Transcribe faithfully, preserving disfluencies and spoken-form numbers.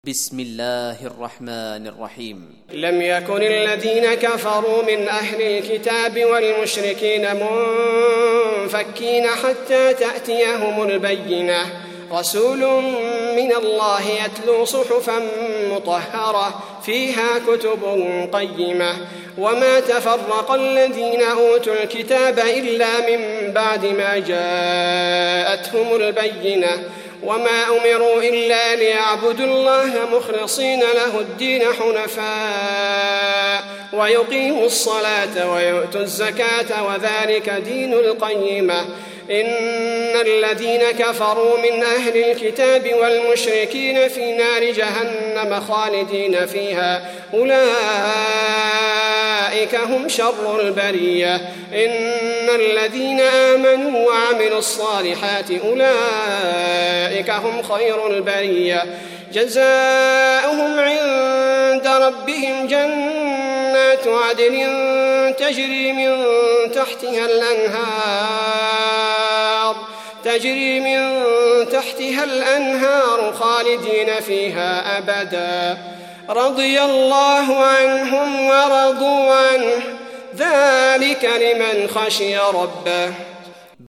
بسم الله الرحمن الرحيم. لم يكن الذين كفروا من أهل الكتاب والمشركين منفكين حتى تأتيهم البينة، رسول من الله يتلو صحفا مطهرة فيها كتب قيمة. وما تفرق الذين أوتوا الكتاب إلا من بعد ما جاءتهم البينة، وما أمروا إلا ليعبدوا الله مخلصين له الدين حنفاء ويقيموا الصلاة ويؤتوا الزكاة وذلك دين القيمة. إن الذين كفروا من أهل الكتاب والمشركين في نار جهنم خالدين فيها أولئك هم شر البرية. إن الذين آمنوا وعملوا الصالحات أولئك هم خير البرية. جزاؤهم عند ربهم جنات عدن تجري من تحتها الأنهار تجري من تحتها الأنهار خالدين فيها أبدا، رضي الله عنهم ورضوا عنه، ذلك لمن خشي ربه.